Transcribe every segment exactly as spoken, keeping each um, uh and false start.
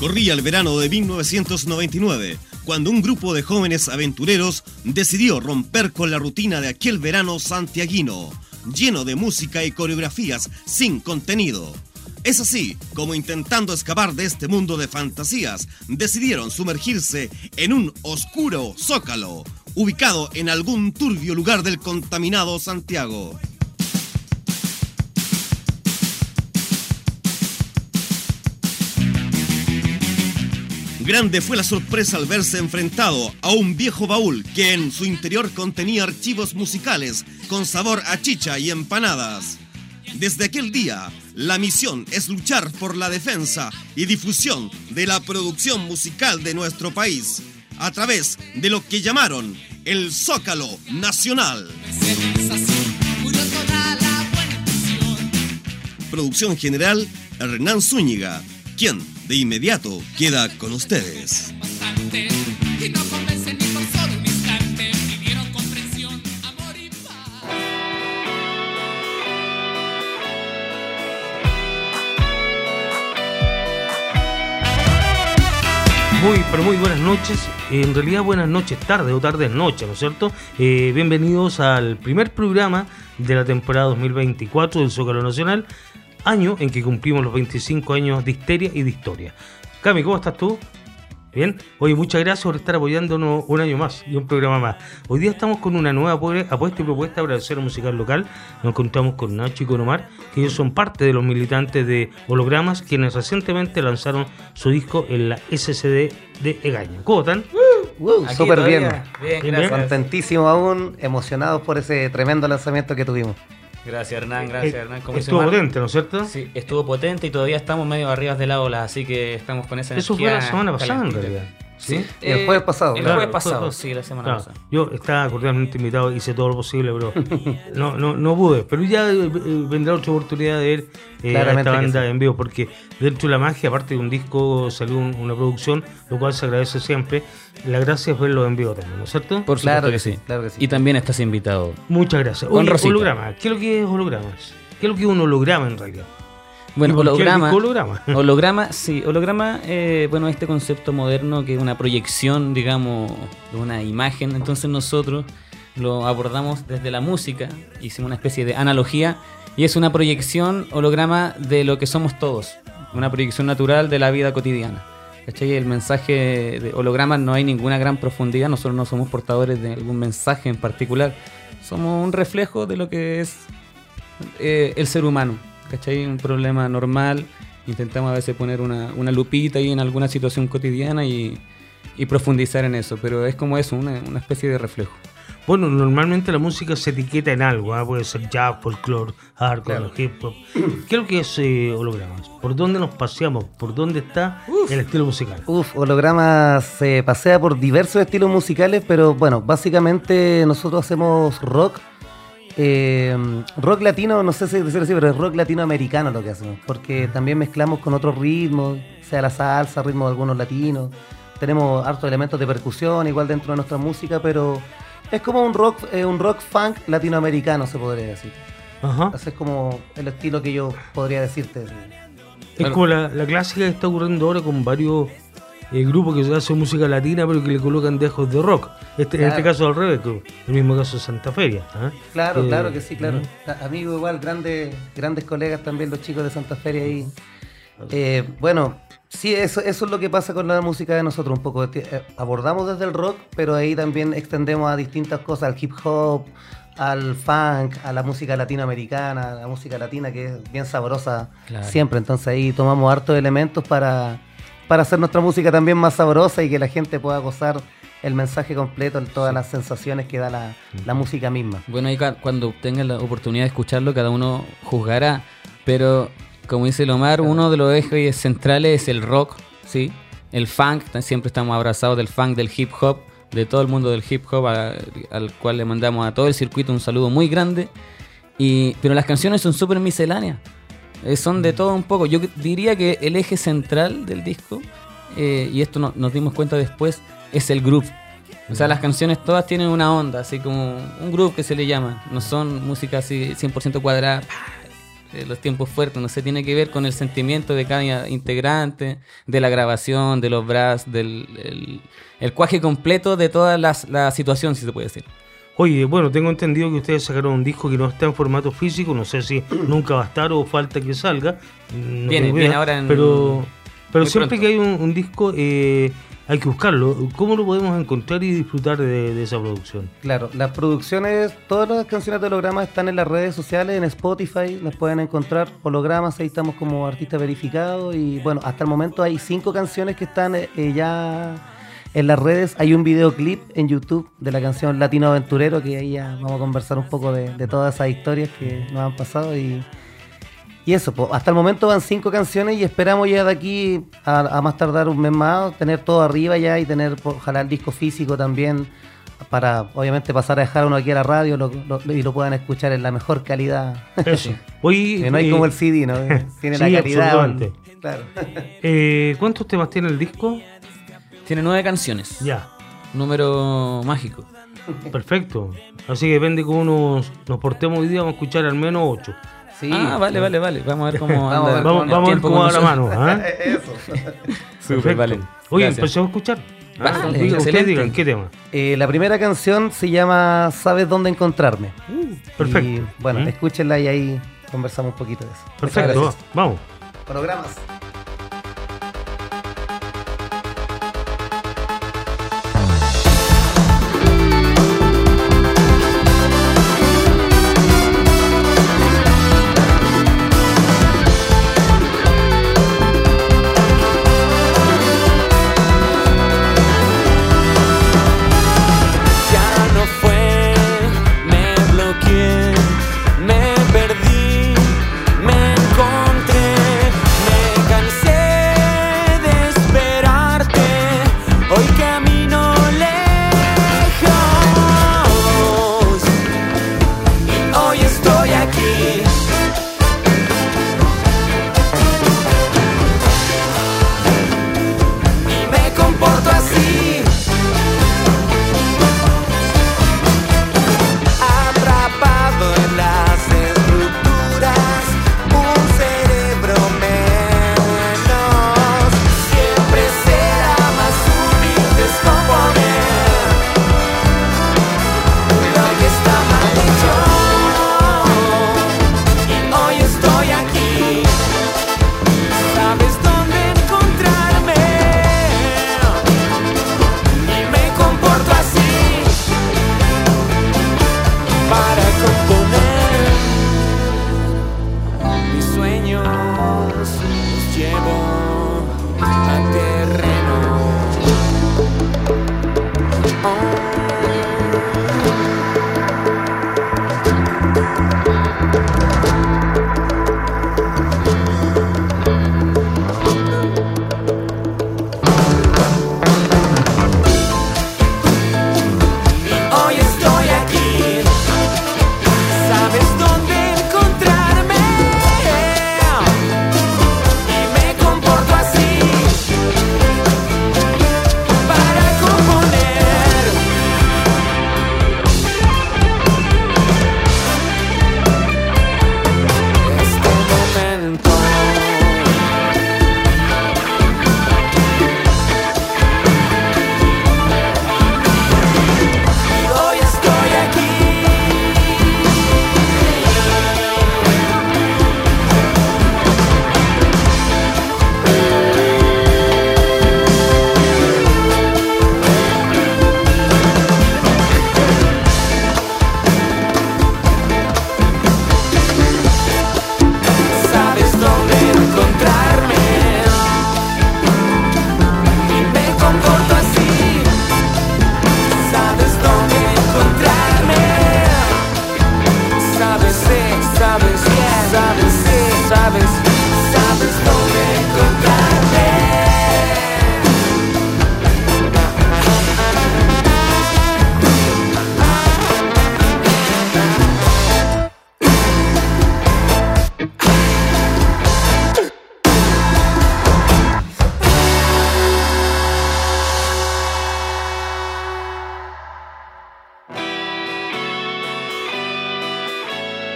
Corría el verano de mil novecientos noventa y nueve, cuando un grupo de jóvenes aventureros decidió romper con la rutina de aquel verano santiaguino, lleno de música y coreografías sin contenido. Es así como, intentando escapar de este mundo de fantasías, decidieron sumergirse en un oscuro zócalo, ubicado en algún turbio lugar del contaminado Santiago. Grande fue la sorpresa al verse enfrentado a un viejo baúl que en su interior contenía archivos musicales con sabor a chicha y empanadas. Desde aquel día, la misión es luchar por la defensa y difusión de la producción musical de nuestro país, a través de lo que llamaron el Zócalo Nacional. Producción general, Hernán Zúñiga, quien de inmediato queda con ustedes. Muy, pero muy buenas noches, en realidad buenas noches, tarde o tarde noche, ¿no es cierto? Eh, bienvenidos al primer programa de la temporada dos mil veinticuatro del Zócalo Nacional, año en que cumplimos los veinticinco años de Histeria y de Historia. Cami, ¿cómo estás tú? Bien. Oye, muchas gracias por estar apoyándonos un año más y un programa más. Hoy día estamos con una nueva apuesta y propuesta para el escena musical local. Nos encontramos con Nacho y con Omar, que ellos son parte de los militantes de Hologramas, quienes recientemente lanzaron su disco en la S C D de Egaña. ¿Cómo están? Uh, uh, Súper bien. Bien, gracias. Contentísimos aún, emocionados por ese tremendo lanzamiento que tuvimos. Gracias, Hernán, gracias, eh, Hernán. ¿Cómo estuvo potente, ¿no es cierto? Sí, estuvo potente y todavía estamos medio arriba de la ola, así que estamos con esa energía. Eso fue la semana pasada, en realidad. Sí, sí eh, el jueves pasado. El claro, jueves pasado, claro, sí, la semana claro. pasada. Yo estaba cordialmente invitado, hice todo lo posible, pero no, no, no pude. Pero ya eh, vendrá otra oportunidad de ver eh, a esta banda sí. en vivo, porque dentro de la magia, aparte de un disco, salió un, una producción, lo cual se agradece siempre. La gracia es verlo en vivo también, ¿no es cierto? Por claro que, que sí. sí, claro que sí. Y también estás invitado. Muchas gracias. Oye, holograma, ¿qué es lo que es hologramas? ¿Qué es lo que es un holograma en realidad? Bueno, holograma, holograma. holograma, sí, holograma, eh, bueno, este concepto moderno que es una proyección, digamos, de una imagen. Entonces nosotros lo abordamos desde la música, hicimos una especie de analogía y es una proyección holograma de lo que somos todos, una proyección natural de la vida cotidiana. ¿Cachai? El mensaje de hologramas no hay ninguna gran profundidad, nosotros no somos portadores de algún mensaje en particular, somos un reflejo de lo que es eh, el ser humano. ¿Cachai? Un problema normal, intentamos a veces poner una, una lupita ahí en alguna situación cotidiana y, y profundizar en eso, pero es como eso, una, una especie de reflejo. Bueno, normalmente la música se etiqueta en algo, ¿eh? Puede ser jazz, folclore, hardcore, claro. hip hop. ¿Qué es lo que es eh, hologramas? ¿Por dónde nos paseamos? ¿Por dónde está Uf. el estilo musical? Uf, hologramas se pasea por diversos estilos musicales, pero bueno, básicamente nosotros hacemos rock. Eh, rock latino, no sé si decirlo así, pero es rock latinoamericano lo que hacemos, porque también mezclamos con otros ritmos, sea la salsa, ritmos de algunos latinos, tenemos hartos elementos de percusión igual dentro de nuestra música, pero es como un rock, eh, un rock funk latinoamericano, se podría decir. Ajá. Ese es como el estilo que yo podría decirte. Es bueno, como la, la clásica que está ocurriendo ahora con varios el grupo que hace música latina pero que le colocan dejos de rock. Este, claro. En este caso al revés, el mismo caso de Santa Feria. ¿eh? Claro, eh, claro que sí, claro. ¿eh? Amigos igual, grandes grandes colegas también, los chicos de Santa Feria ahí. Eh, bueno, sí, eso, eso es lo que pasa con la música de nosotros un poco. Eh, abordamos desde el rock, pero ahí también extendemos a distintas cosas, al hip hop, al funk, a la música latinoamericana, a la música latina que es bien sabrosa claro. siempre. Entonces ahí tomamos hartos elementos para... para hacer nuestra música también más sabrosa y que la gente pueda gozar el mensaje completo, todas las sensaciones que da la, la música misma. Bueno, ahí cuando tengan la oportunidad de escucharlo, cada uno juzgará, pero como dice Omar, claro. uno de los ejes centrales es el rock, ¿sí? El funk, siempre estamos abrazados del funk, del hip hop, de todo el mundo del hip hop, a, al cual le mandamos a todo el circuito un saludo muy grande, y pero las canciones son súper misceláneas. Eh, son de todo un poco. Yo diría que el eje central del disco, eh, y esto no, nos dimos cuenta después, es el groove. O sea, las canciones todas tienen una onda, así como un groove que se le llama. No son música así cien por ciento cuadrada. eh, los tiempos fuertes, no sé, tiene que ver con el sentimiento de cada integrante, de la grabación, de los brass, del el, el cuaje completo de toda las, la situación, si se puede decir. Oye, bueno, tengo entendido que ustedes sacaron un disco que no está en formato físico, no sé si nunca va a estar o falta que salga. No viene, viene viene ahora en... Pero, pero siempre pronto. que hay un, un disco eh, hay que buscarlo. ¿Cómo lo podemos encontrar y disfrutar de, de esa producción? Claro, las producciones, todas las canciones de Hologramas están en las redes sociales, en Spotify, las pueden encontrar. Hologramas, ahí estamos como artistas verificados. Y bueno, hasta el momento hay cinco canciones que están eh, ya en las redes. Hay un videoclip en YouTube de la canción Latino Aventurero, que ahí ya vamos a conversar un poco de, de todas esas historias que nos han pasado. Y, y eso, pues, hasta el momento van cinco canciones y esperamos ya de aquí a, a más tardar un mes más tener todo arriba ya y tener, ojalá, el disco físico también, para obviamente pasar a dejar uno aquí a la radio lo, lo, y lo puedan escuchar en la mejor calidad. Eso. Oye, Que no hay eh, como el C D, ¿no? Tiene sí, la calidad. absolutamente. Claro. eh, ¿Cuántos temas tiene el disco? Tiene nueve canciones. Ya, Número mágico. perfecto. Así que depende cómo nos, nos portemos hoy día, vamos a escuchar al menos ocho. Sí. Ah, vale, vale, vale. Vamos a ver cómo Vamos a anda ver Vamos, el vamos a ver tiempo cómo con va la nosotros. mano. ¿Ah? Eso. Súper, Perfecto. vale. Oye, Gracias. empecemos a escuchar. Vale, Ah, diga, ustedes excelente. digan, ¿qué tema? Eh, la primera canción se llama ¿Sabes dónde encontrarme? Perfecto. Y, bueno, ¿Mm? escúchenla y ahí conversamos un poquito de eso. Perfecto, Muchas va, gracias. vamos. Programas. Ya no fue, me bloqueé, me perdí, me encontré, me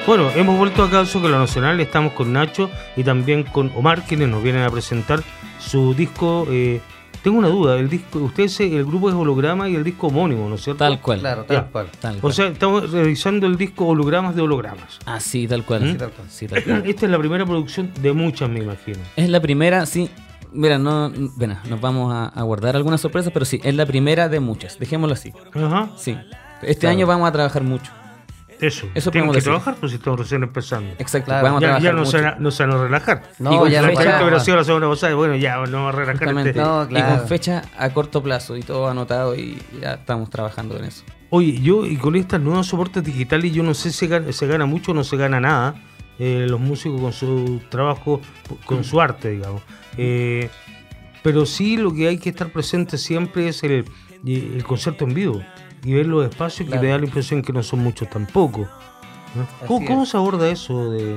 Bueno, hemos vuelto acá al Zócalo Nacional, estamos con Nacho y también con Omar, quienes nos vienen a presentar su disco. Eh, tengo una duda, el disco, ustedes, el grupo es Holograma y el disco homónimo, ¿no es cierto? Tal cual. Claro, tal Ya. cual. Tal O cual. sea, estamos revisando el disco Hologramas de Hologramas. Ah, sí, tal cual. ¿Mm? Sí, tal cual. Sí, tal cual. Esta es la primera producción de muchas, me imagino. Es la primera, sí. Mira, no, bueno, nos vamos a, a guardar algunas sorpresas, pero sí, es la primera de muchas. Dejémoslo así. Ajá, Sí. Este Claro. año vamos a trabajar mucho. eso. Eso Tienen podemos que decir. trabajar, pues si estamos recién empezando. Exacto. Claro. Vamos a Ya, trabajar ya no, mucho. se van a, no se van a relajar. No, Y con ya La no fecha- gente para. hubiera sido la semana pasada y bueno, ya no vamos a relajar Exactamente. este. No, Y claro. con fecha a corto plazo y todo anotado y ya estamos trabajando en eso. Oye, yo y con estas nuevos soportes digitales yo no sé si gana- se gana mucho o no se gana nada, eh, los músicos con su trabajo, con su arte, digamos. Eh, pero sí lo que hay que estar presente siempre es el, el concierto en vivo y ver los espacios Claro. que me da la impresión que no son muchos tampoco. ¿no? ¿Cómo, Así cómo es. se aborda eso de...?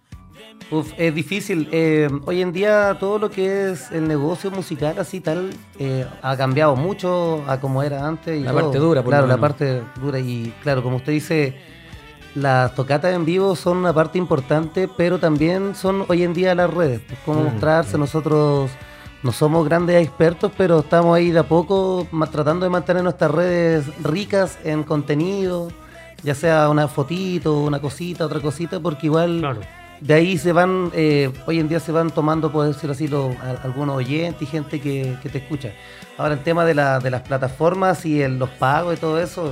Uf, es difícil. Eh, hoy en día todo lo que es el negocio musical así tal eh, ha cambiado mucho a como era antes. Y La todo. parte dura, por Claro, lo la menos. parte dura. Y claro, como usted dice, las tocatas en vivo son una parte importante, pero también son hoy en día las redes. Pues, cómo Mm, mostrarse. Nosotros no somos grandes expertos, pero estamos ahí de a poco ma- tratando de mantener nuestras redes ricas en contenido, ya sea una fotito, una cosita, otra cosita, porque igual... Claro. De ahí se van, eh, hoy en día se van tomando, por decirlo así, los, a- algunos oyentes y gente que, que te escucha. Ahora el tema de, la, de las plataformas y el- los pagos y todo eso,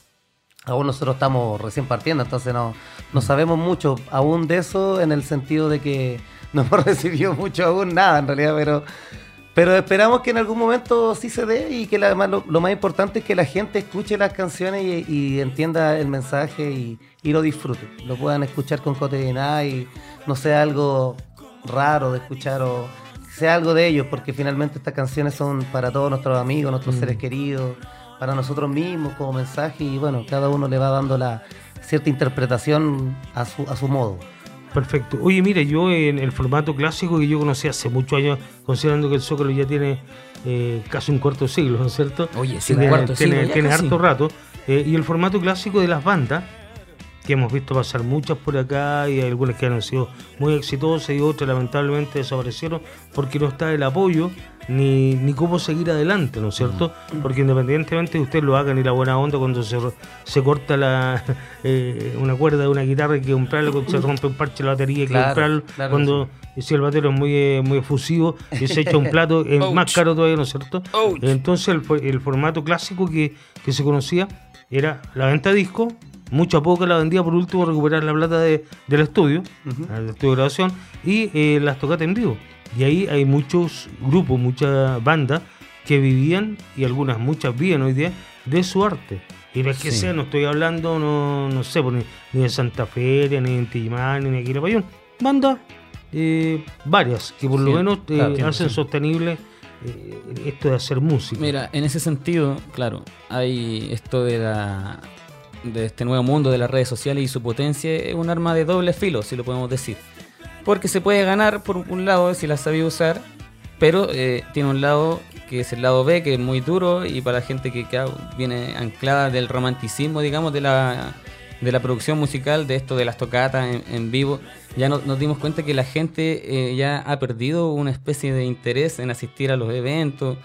aún nosotros estamos recién partiendo, entonces no, no sabemos mucho aún de eso en el sentido de que no hemos recibido mucho aún nada en realidad, pero, pero esperamos que en algún momento sí se dé y que la- además lo, lo más importante es que la gente escuche las canciones y, y entienda el mensaje y, y lo disfrute, lo puedan escuchar con cotidianidad y no sea algo raro de escuchar o sea algo de ellos, porque finalmente estas canciones son para todos nuestros amigos, nuestros seres queridos, para nosotros mismos como mensaje y bueno, cada uno le va dando la cierta interpretación a su, a su modo. Perfecto. Oye, mira, yo en el formato clásico que yo conocí hace muchos años, considerando que el Zócalo ya tiene eh, casi un cuarto de siglo, ¿no es cierto? Oye, sí, Tiene, un cuarto de tiene- siglo, ya tiene casi. harto rato. Eh, y el formato clásico de las bandas, que hemos visto pasar muchas por acá y hay algunas que han sido muy exitosas y otras lamentablemente desaparecieron porque no está el apoyo ni, ni cómo seguir adelante, ¿no es cierto? Porque independientemente de ustedes lo hagan y la buena onda cuando se, se corta la eh, una cuerda de una guitarra hay que comprarla, cuando se rompe un parche de la batería hay que Claro, comprarlo, claro, cuando si el batero es muy, eh, muy efusivo y se echa un plato es Ouch. más caro todavía, ¿no es cierto? Ouch. Entonces el, fo- el formato clásico que, que se conocía era la venta de discos, mucha poca la vendía, por último recuperar la plata de, del estudio, del estudio de grabación, y eh, las tocatas en vivo. Y ahí hay muchos grupos, muchas bandas que vivían, y algunas, muchas viven hoy día, de su arte. Y no es que Sí. sea, no estoy hablando, no, no sé, pues, ni, ni de Santa Feria, ni de Intimán, ni de Quilapayún. Bandas, eh, varias, que por lo Sí, menos eh, claro, entiendo, hacen sí. sostenible eh, esto de hacer música. Mira, en ese sentido, claro, hay esto de la de este nuevo mundo de las redes sociales y su potencia es un arma de doble filo, si lo podemos decir. Porque se puede ganar por un lado si la sabía usar, pero eh, tiene un lado que es el lado B, que es muy duro y para la gente que, que viene anclada del romanticismo, digamos, de la, de la producción musical, de esto de las tocatas en, en vivo, ya no- nos dimos cuenta que la gente eh, ya ha perdido una especie de interés en asistir a los eventos.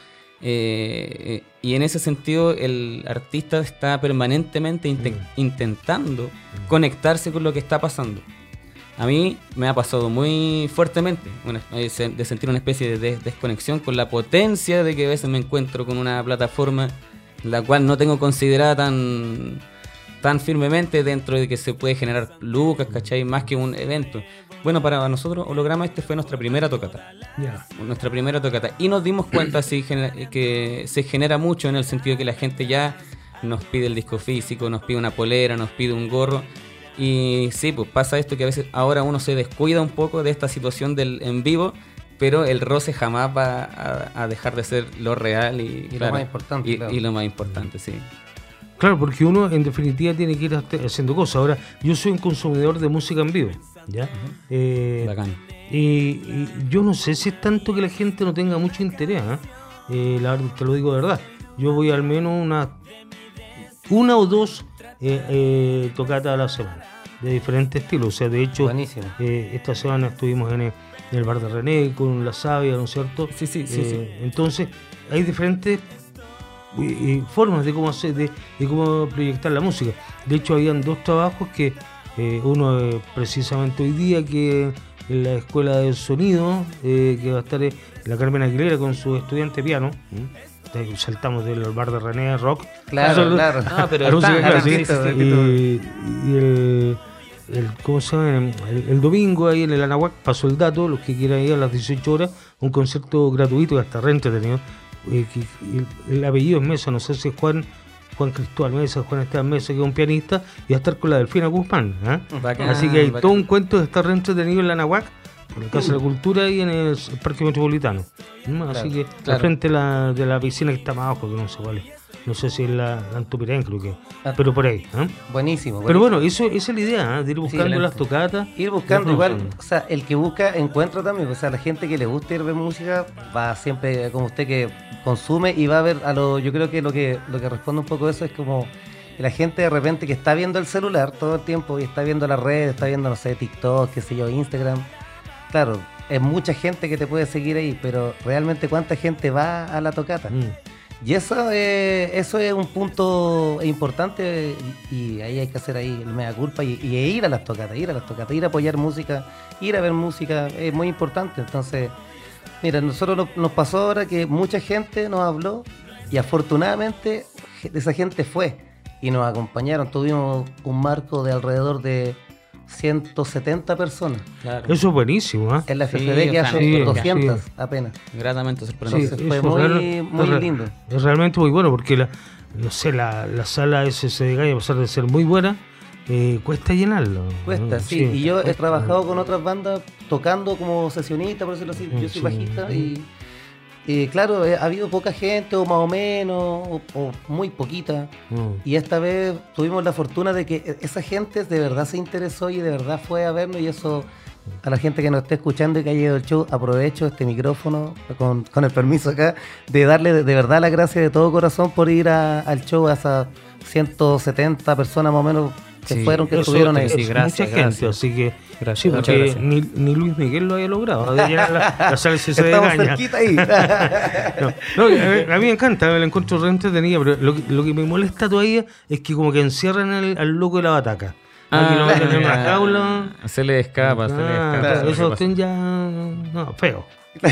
Eh, eh, y en ese sentido el artista está permanentemente inte- intentando conectarse con lo que está pasando. A mí me ha pasado muy fuertemente una- eh, se- de sentir una especie de des- desconexión con la potencia de que a veces me encuentro con una plataforma la cual no tengo considerada tan, tan firmemente dentro de que se puede generar lucas, ¿cachai? Más que un evento. Bueno, para nosotros Holograma este fue nuestra primera tocata. Ya. Nuestra primera tocata. Y nos dimos cuenta sí, gener- que se genera mucho en el sentido que la gente ya nos pide el disco físico, nos pide una polera, nos pide un gorro. Y sí, pues pasa esto que a veces ahora uno se descuida un poco de esta situación del en vivo, pero el roce jamás va a, a dejar de ser lo real y, Y lo claro, más importante, y, claro. y lo más importante, sí. Claro, porque uno en definitiva tiene que ir hace- haciendo cosas. Ahora, yo soy un consumidor de música en vivo, ¿ya? Eh, Bacán. y, y yo no sé si es tanto que la gente no tenga mucho interés, ¿eh? Eh, la verdad, te lo digo de verdad. Yo voy al menos una, una o dos eh, eh, tocatas a la semana. de diferentes estilos. O sea, de hecho, Buenísimo. eh, esta semana estuvimos en el, en el bar de René con La Sabia, ¿no es cierto? Sí, sí, sí, Eh, sí. Entonces, hay diferentes eh, eh, formas de cómo hacer, de, de cómo proyectar la música. De hecho, habían dos trabajos que eh, uno eh, precisamente hoy día que en la escuela de sonido eh, que va a estar eh, la Carmen Aguilera con su estudiante de piano. ¿Mm? Saltamos del bar de René Rock. Claro, Eso- claro. No, pero la música está, clásica. repito, Y, repito. y el, el- ¿cómo se llama? El, el domingo ahí en el Anahuac, pasó el dato, los que quieran ir a las dieciocho horas, un concierto gratuito que hasta re entretenido. Eh, que- el, el apellido es Mesa, no sé si es Juan, Juan Cristóbal Mesa, Juan Esteban Mesa, que es un pianista, y va a estar con la Delfina Guzmán. ¿Ah? Bacán, Así que hay bacán. todo un cuento de estar re entretenido en el Anahuac, en la Casa de la Cultura y en el Parque Metropolitano. ¿Mm? Así que claro. al frente de la, de la piscina que está más abajo, que no sé cuál es. No sé si es la, la Antupirén, creo que. Ah. Pero por ahí. ¿eh? Buenísimo. Pero buenísimo. bueno, eso, esa es la idea, ¿eh? De ir buscando excelente. las tocatas. Ir buscando ir igual, conociendo. o sea, el que busca encuentra también, o sea, la gente que le gusta ir a ver música va siempre como usted que consume y va a ver a lo, yo creo que lo que lo que responde un poco a eso es como que la gente de repente que está viendo el celular todo el tiempo y está viendo las redes, está viendo, no sé, TikTok, qué sé yo, Instagram, claro, es mucha gente que te puede seguir ahí, pero realmente cuánta gente va a la tocata. Mm. Y eso, eh, eso es un punto importante y, y ahí hay que hacer ahí el mea culpa y, y ir a las tocatas, ir a las tocatas, ir a apoyar música, ir a ver música, es muy importante. Entonces, mira, nosotros nos, nos pasó ahora que mucha gente nos habló y afortunadamente esa gente fue y nos acompañaron. Tuvimos un marco de alrededor de ciento setenta personas. Claro. Eso es buenísimo, ¿eh? En la Sí, F F D que o sea, hace sí, doscientas sí. apenas. Gratamente sorprendente. Entonces, fue eso muy, real- muy es re- lindo. Es realmente muy bueno porque la, no sé, la, la sala S S D Gaya, a pesar de ser muy buena, eh, cuesta llenarlo. Cuesta, ¿no? sí. Y yo he cuesta. trabajado con otras bandas tocando como sesionista, por decirlo así. Yo soy Sí. bajista y, y claro, eh, ha habido poca gente o más o menos, o, o muy poquita. Mm. Y esta vez tuvimos la fortuna de que esa gente de verdad se interesó y de verdad fue a vernos y eso... A la gente que nos esté escuchando y que haya ido al show, aprovecho este micrófono con, con el permiso acá de darle de, de verdad las gracias de todo corazón por ir a- al show a esas ciento setenta personas más o menos que Sí, fueron, que Eso estuvieron ahí. es Sí, gracias, mucha gente, gracias. así que Gracias, sí, muchas porque gracias. ni, ni Luis Miguel lo había logrado, de llenar la, la sala S S D de Estamos Gaña. cerquita ahí. No, no, a, a mí me encanta, me la encuentro re entretenida, pero lo, que- lo que me molesta todavía es que como que encierran al, al loco de la bataca. Aquí lo meten en una claro. jaula. Se le escapa, se le Ah, escapa. claro, eso usted ya... No, feo.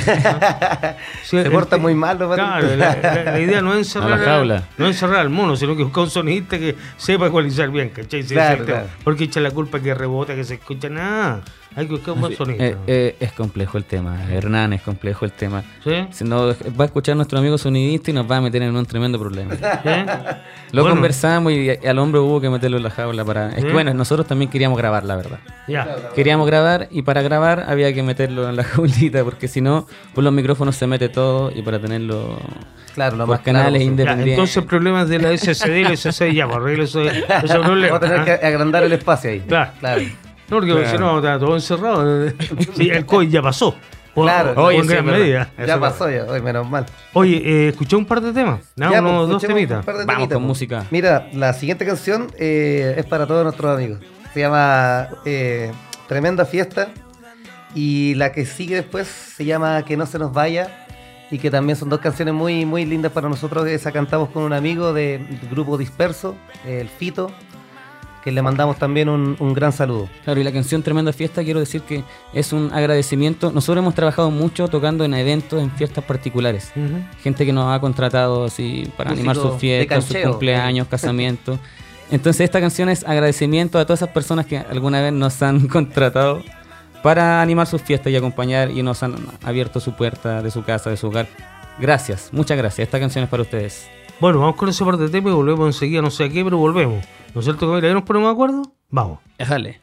Sí, Se el- porta el- muy mal, los Claro, la, la- la idea no es encerrar, A la jaula. no es encerrar al mono, sino que buscar un sonidista que sepa ecualizar bien, ¿cachai? Sí, Claro, ese es el tema. claro. Porque echa la culpa que rebota, que se escucha nada. Hay que buscar un buen sonidista. Eh, eh, es complejo el tema, Hernán, es complejo el tema. ¿Sí? Si no, va a escuchar nuestro amigo sonidista y nos va a meter en un tremendo problema. ¿Sí? Lo Bueno, conversamos y al hombre hubo que meterlo en la jaula para... Es que ¿Sí? bueno, nosotros también queríamos grabar, la verdad. Ya. Queríamos grabar y para grabar había que meterlo en la jaulita porque si no, por los micrófonos se mete todo y para tenerlo Claro, lo por más claro canales posible. Ya, independientes. entonces problemas de la S S D y la S S D ya, pues arregle eso, ese problema. Vamos a tener ¿ah? que agrandar el espacio ahí. Claro. Claro. No, porque Claro. si no, está todo encerrado. Sí, el COVID ya pasó. O- Claro. o Oye, en sí, gran es verdad. medida. Ya Eso pasó ya, hoy menos mal. Oye, eh, escuché un par de temas. ¿no? Ya, Unos pues, dos escuchemos temitas. un par de Vamos temitas, con pues. música. Mira, la siguiente canción eh, es para todos nuestros amigos. Se llama eh, Tremenda Fiesta. Y la que sigue después se llama Que no se nos vaya. Y que también son dos canciones muy, muy lindas para nosotros. Esa cantamos con un amigo del grupo Disperso, el Fito, que le mandamos también un, un gran saludo. Claro, y la canción Tremenda Fiesta, quiero decir que es un agradecimiento. Nosotros hemos trabajado mucho tocando en eventos, en fiestas particulares. Ujú. Gente que nos ha contratado así para Músico animar sus de fiestas, sus cancheo. cumpleaños, casamientos. Entonces esta canción es agradecimiento a todas esas personas que alguna vez nos han contratado para animar sus fiestas y acompañar y nos han abierto su puerta de su casa, de su hogar. Gracias, muchas gracias. Esta canción es para ustedes. Bueno, vamos con ese par de temas y volvemos enseguida, no sé a qué, pero volvemos. ¿No es cierto, Camila? ¿Ya nos ponemos de acuerdo? Vamos. Déjale.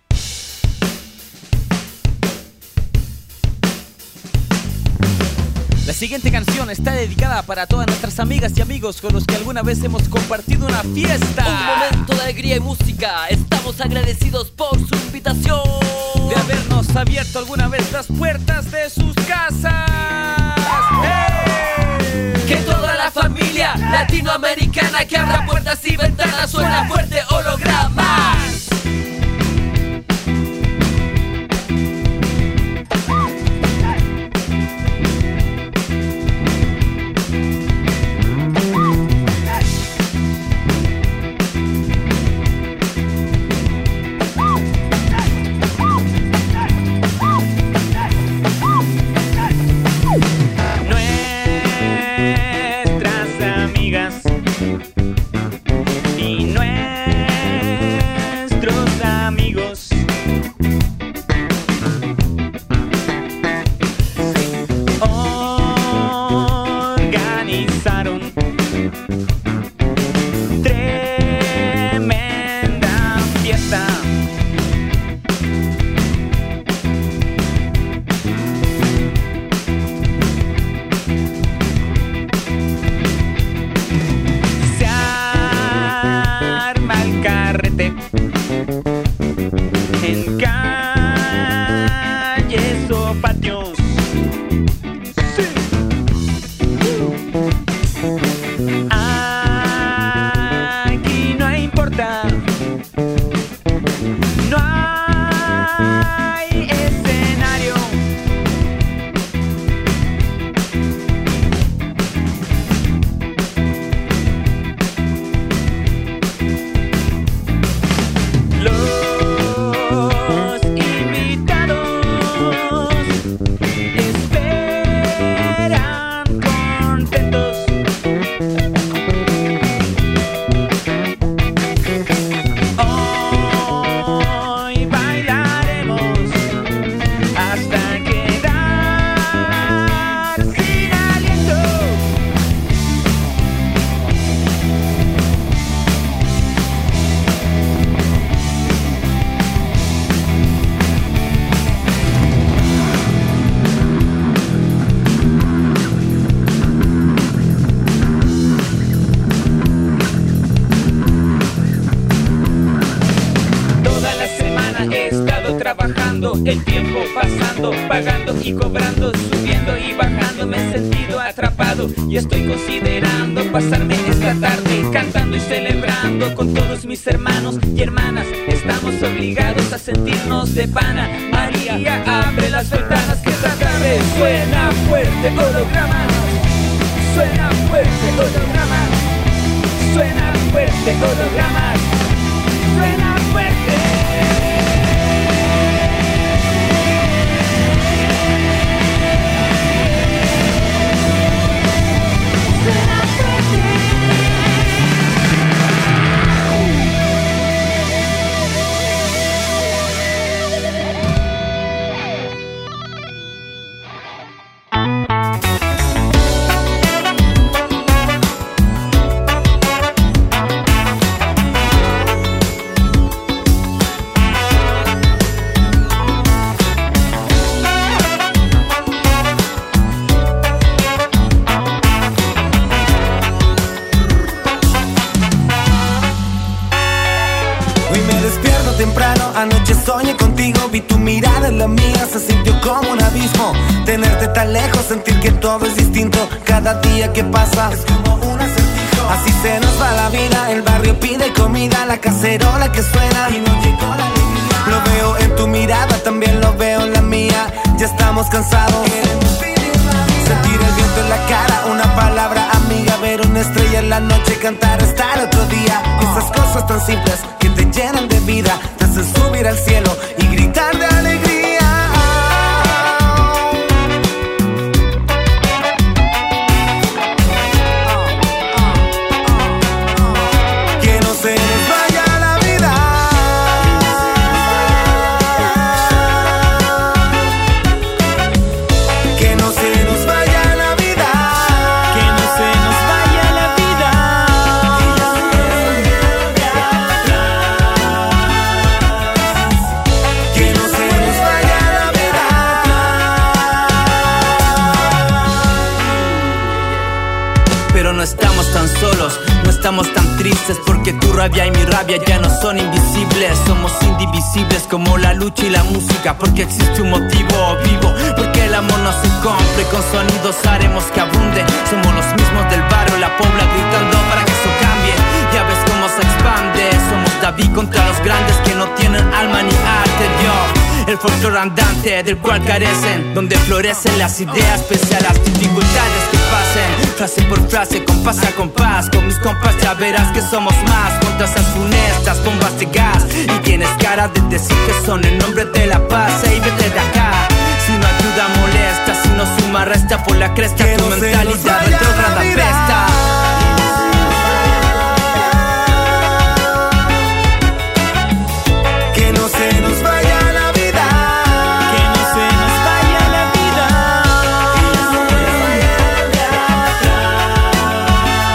La siguiente canción está dedicada para todas nuestras amigas y amigos con los que alguna vez hemos compartido una fiesta. Un momento de alegría y música. Estamos agradecidos por su invitación. De habernos abierto alguna vez las puertas de sus casas. ¡Hey! Que toda la familia latinoamericana que abra puertas y ventanas suena fuerte hologramas. Tremenda fiesta. Se arma el carrete en calles o patios. Sí. Aquí no importa, no hay escenario. Los invitados esperan contentos. Hoy bailaremos hasta quedar sin aliento. Toda la semana he estado trabajando, el tiempo pasando, pagando y cobrando, subiendo y bajando. Me he sentido atrapado y estoy considerando pasarme esta tarde cantando y celebrando con todos mis hermanos y hermanas. Estamos obligados a sentirnos de pana. María, abre las ventanas que esta tarde suena fuerte holograma. Suena fuerte holograma. Suena fuerte holograma. Suena fuerte. Suena fuerte. Hoy me despierto temprano, anoche soñé contigo. Vi tu mirada en la mía, se sintió como un abismo. Tenerte tan lejos, sentir que todo es distinto. Cada día que pasa es como un acertijo. Así se nos va la vida, el barrio pide comida. La cacerola que suena y no llegó la alegría. Lo veo en tu mirada, también lo veo en la mía. Ya estamos cansados, queremos vivir la vida. Sentir el viento en la cara, una palabra amiga. Ver una estrella en la noche, cantar hasta el otro día. Esas cosas tan simples que te llenan de vida, te hacen subir al cielo y gritar de alegría. Que no se nos vaya la vida. Que no se nos vaya la vida. Que no se nos vaya la vida. Que no se nos vaya la vida. Pero no estamos tan solos, no estamos tan tristes, porque tu rabia y mi rabia ya no son invisibles. Somos indivisibles como la lucha y la música, porque existe un motivo vivo, porque el amor no se compre, con sonidos haremos que abunde. Somos los mismos del barrio, la pobla gritando para que eso cambie. Ya ves cómo se expande, somos David contra los grandes que no tienen alma ni arte. Yo, el folclore andante del cual carecen, donde florecen las ideas pese a las dificultades que pasen. Frase por frase, compás a compás, con mis compas ya verás que somos más contra esas funestas bombas de gas. Y tienes cara de decir que son en nombre de la paz. Ey, vete de acá, si no ayuda molesta, si no suma resta por la cresta. Que Tu no se mentalidad nos vaya retrógrada la vida. apesta. Que no se nos vaya la vida. Que no se nos vaya la vida. Que no se nos vaya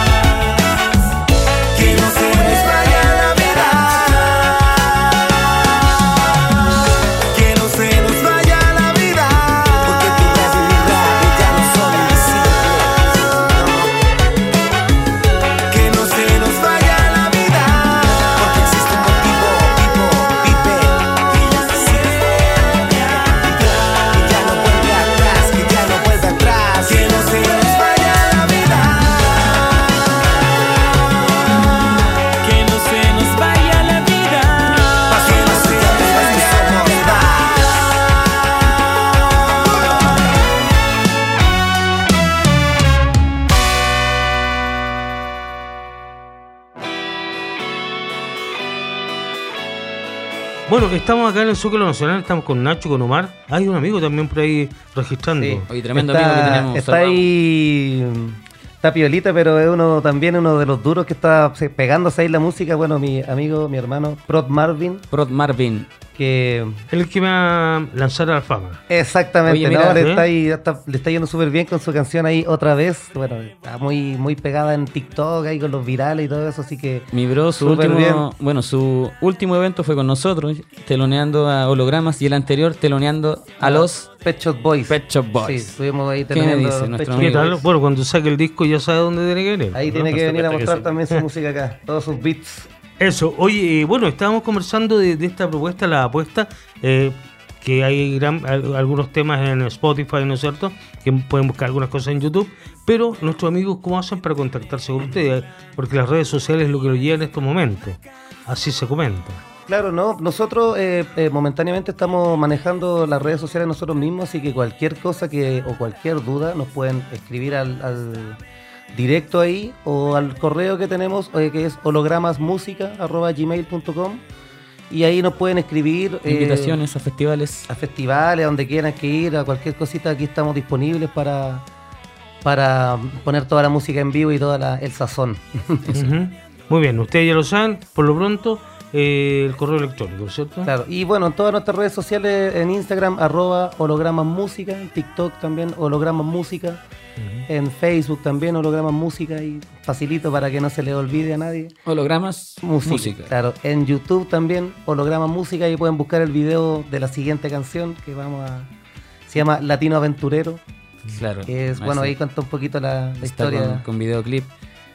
Bueno, estamos acá en el Zócalo Nacional, estamos con Nacho, con Omar. Hay un amigo también por ahí registrando. Sí. Oye, tremendo está, amigo que tenemos. Está ahí, está piolita, pero es uno también uno de los duros que está pegándose ahí la música. Bueno, mi amigo, mi hermano, Prod Marvin. Prod Marvin. Que... El que me va a lanzar a la fama. Exactamente, Oye, mira, ¿no? ¿eh? Le está, ahí, está, le está yendo súper bien con su canción ahí otra vez. Bueno, está muy, muy pegada en TikTok ahí con los virales y todo eso, así que... Mi bro, su súper último, bien. bueno, su último evento fue con nosotros, teloneando a Hologramas, y el anterior teloneando a los Pet Shop Boys. Pet Shop Boys. Sí, estuvimos ahí ¿Qué me teniendo dice Pet nuestro Shop ¿Qué amigo? tal? Boys. Bueno, cuando saque el disco ya sabe dónde tiene que venir. Ahí ¿no? tiene Por que venir a supuesto que mostrar sí. también su música acá, todos sus beats. Eso, oye, eh, bueno, estábamos conversando de, de esta propuesta, la apuesta, eh, que hay gran, al- algunos temas en Spotify, ¿no es cierto? Que pueden buscar algunas cosas en YouTube, pero nuestros amigos, ¿cómo hacen para contactarse con ustedes? Porque las redes sociales es lo que lo lleva en estos momentos, así se comenta. Claro, no, nosotros eh, eh, momentáneamente estamos manejando las redes sociales nosotros mismos, así que cualquier cosa que o cualquier duda nos pueden escribir al, al directo ahí o al correo que tenemos, eh, que es hologramasmusica arroba gmail punto com, y ahí nos pueden escribir eh, Invitaciones a festivales. a festivales, a donde quieran que ir, a cualquier cosita. Aquí estamos disponibles para, para poner toda la música en vivo y todo el sazón. Ujú. Muy bien, ustedes ya lo saben, por lo pronto, eh, el correo electrónico, ¿cierto? Claro, y bueno, en todas nuestras redes sociales, en Instagram, arroba hologramas música, en TikTok también, hologramas música, en Facebook también, hologramas música, y facilito para que no se le olvide a nadie. Hologramas, Música, música. claro, en YouTube también, hologramas música, y pueden buscar el video de la siguiente canción que vamos a... Se llama Latino Aventurero, Claro. que es, Ah, bueno, sí. ahí cuenta un poquito la, la Está historia. con, con videoclip.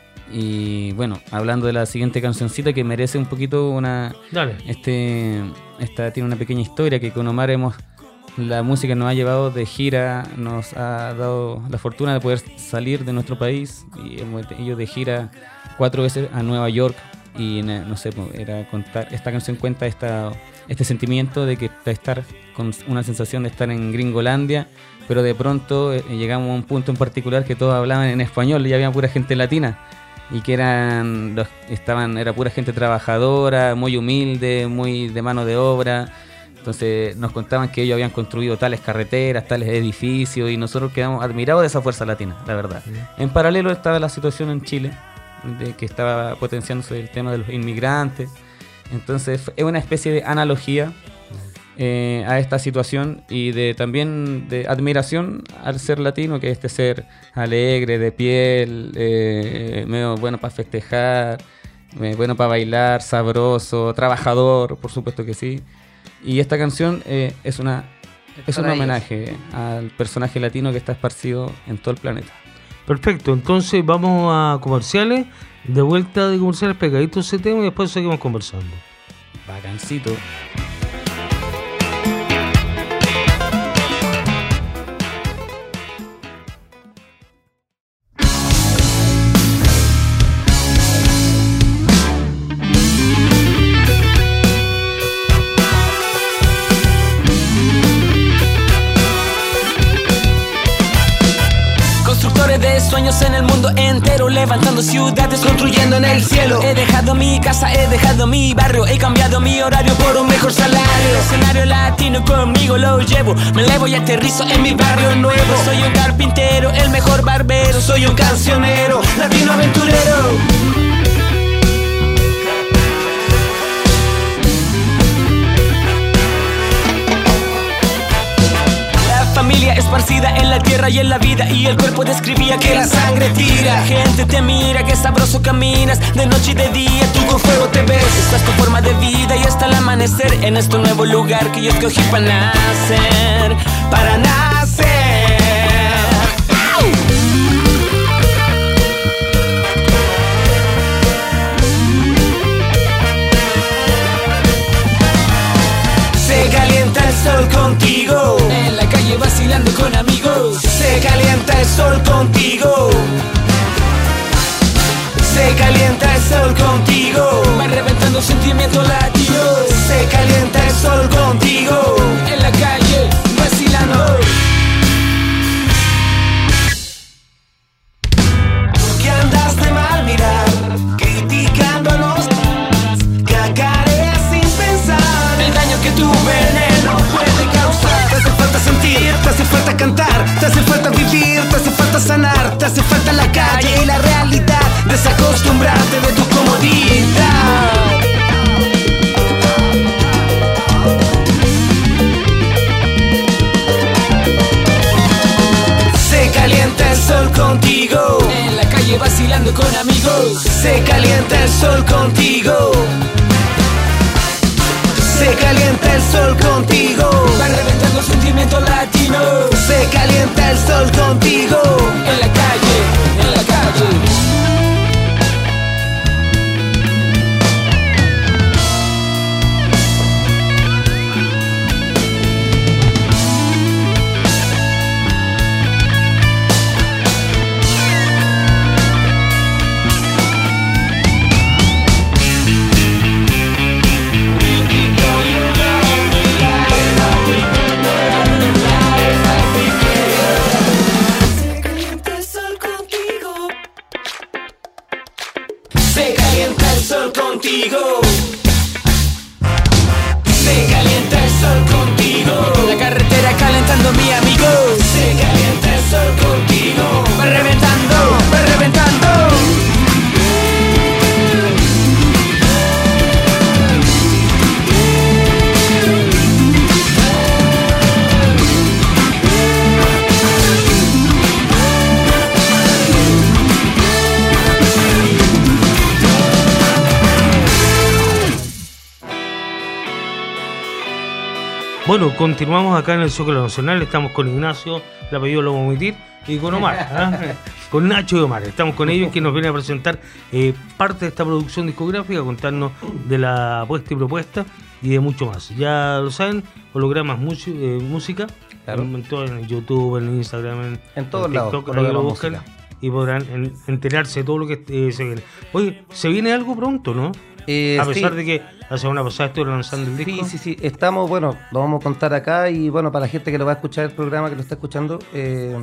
Y bueno, hablando de la siguiente cancioncita que merece un poquito una... Dale. Este, esta tiene una pequeña historia que con Omar hemos... La música nos ha llevado de gira, nos ha dado la fortuna de poder salir de nuestro país, y hemos ido de gira cuatro veces a Nueva York, y ne- no sé, pues, era contar, esta canción cuenta esta, este sentimiento de que de estar con una sensación de estar en Gringolandia, pero de pronto eh, llegamos a un punto en particular que todos hablaban en español y había pura gente latina, y que eran los, estaban era pura gente trabajadora, muy humilde, muy de mano de obra. Entonces nos contaban que ellos habían construido tales carreteras, tales edificios, y nosotros quedamos admirados de esa fuerza latina, la verdad. En paralelo estaba la situación en Chile, de que estaba potenciándose el tema de los inmigrantes. Entonces es una especie de analogía eh, a esta situación, y de también de admiración al ser latino, que es este ser alegre, de piel, eh, medio bueno para festejar, eh, bueno para bailar, sabroso, trabajador, por supuesto que sí. Y esta canción eh, es una es un para ellos. homenaje al personaje latino que está esparcido en todo el planeta. Perfecto, entonces vamos a comerciales, de vuelta de comerciales pegaditos ese tema y después seguimos conversando. Bacancito. Constructores de sueños en el mundo entero, levantando ciudades, construyendo en el cielo. He dejado mi casa, he dejado mi barrio, he cambiado mi horario por un mejor salario. El escenario latino conmigo lo llevo, me elevo y aterrizo en mi barrio nuevo. Soy un carpintero, el mejor barbero, soy un cancionero, latino aventurero. Familia esparcida en la tierra y en la vida, y el cuerpo describía que la sangre tira. Gente te mira, que sabroso caminas, de noche y de día tú con fuego te ves. Esta es tu forma de vida y hasta el amanecer, en este nuevo lugar que yo escogí para nacer, para nacer. Se calienta el sol contigo, en la calle vacilando con amigos. Se calienta el sol contigo, se calienta el sol contigo. Va reventando sentimientos latinos. Se calienta el sol contigo, en la calle vacilando. Que andas de mal mirar, criticándonos, cagaré sin pensar. El daño acostumbrarte de tu comodidad. Se calienta el sol contigo, en la calle vacilando con amigos. se calienta el sol contigo, se calienta el sol contigo, Va reventando sentimiento latino. se calienta el sol contigo. En la calle, en la calle. Se calienta el sol contigo, se calienta el sol contigo, La carretera calentando mi amigo. se calienta el sol contigo, Va reventando, va reventando. Bueno, continuamos acá en el Zócalo Nacional. Estamos con Ignacio, el apellido lo vamos a omitir, y con Omar, ¿ah? con Nacho y Omar. Estamos con ellos, que nos vienen a presentar eh, parte de esta producción discográfica, contarnos de la apuesta y propuesta y de mucho más. Ya lo saben, hologramas musi- eh, música, Claro. en, todo, en YouTube, en Instagram, en, En todos en lados, TikTok, ahí hologramas lo buscan música. y podrán en- enterarse de todo lo que eh, se viene. Oye, se viene algo pronto, ¿no? Eh, a pesar sí. de que la semana pasada estuve lanzando el disco. Sí, sí, sí. Estamos, bueno, lo vamos a contar acá y bueno, para la gente que lo va a escuchar el programa, que lo está escuchando, eh,